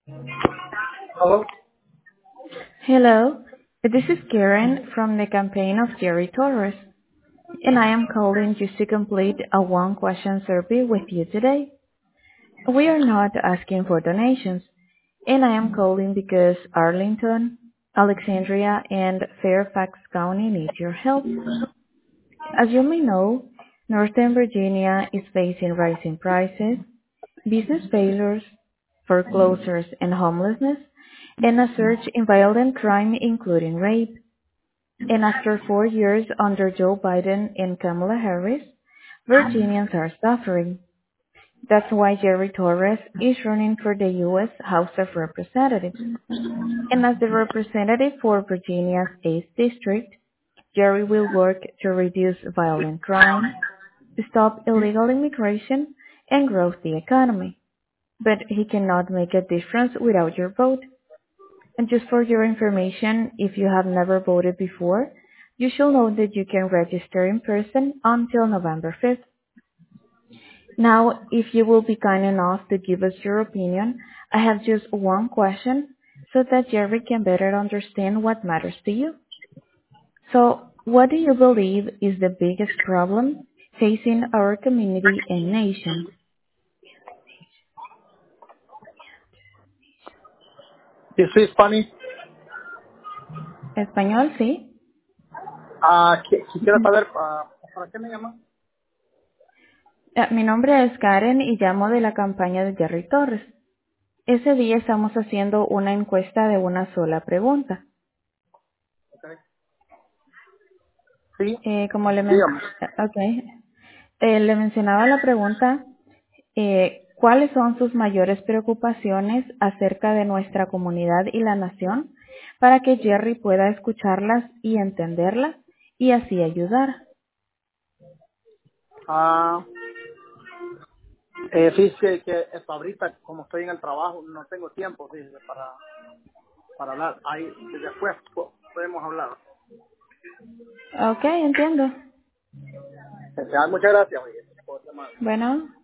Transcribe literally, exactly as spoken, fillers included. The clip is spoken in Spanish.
Hello. Hello, this is Karen from the campaign of Jerry Torres, and I am calling just to complete a one-question survey with you today. We are not asking for donations, and I am calling because Arlington, Alexandria, and Fairfax County need your help. As you may know, Northern Virginia is facing rising prices, business failures, foreclosures and homelessness, and a surge in violent crime including rape. And after four years under Joe Biden and Kamala Harris, Virginians are suffering. That's why Jerry Torres is running for the U S House of Representatives. And as the representative for Virginia's eighth District, Jerry will work to reduce violent crime, stop illegal immigration, and grow the economy. But he cannot make a difference without your vote. And just for your information, if you have never voted before, you should know that you can register in person until November fifth. Now, if you will be kind enough to give us your opinion, I have just one question so that Jerry can better understand what matters to you. So, what do you believe is the biggest problem facing our community and nation? Yo soy Spanish. Español, sí. Ah, qui- quisiera saber, ah, ¿para qué me llaman? Eh, Mi nombre es Karen y llamo de la campaña de Jerry Torres. Ese día estamos haciendo una encuesta de una sola pregunta. Okay. Sí, Eh, como le, men- dígame. okay. Eh, le mencionaba la pregunta, eh, ¿cuáles son sus mayores preocupaciones acerca de nuestra comunidad y la nación para que Jerry pueda escucharlas y entenderlas y así ayudar? Ah, eh, fíjese que hasta ahorita, como estoy en el trabajo, no tengo tiempo, fíjese, para, para hablar. Ahí, después po- podemos hablar. Ok, entiendo. Este, ah, muchas gracias, oye, por llamar. Bueno.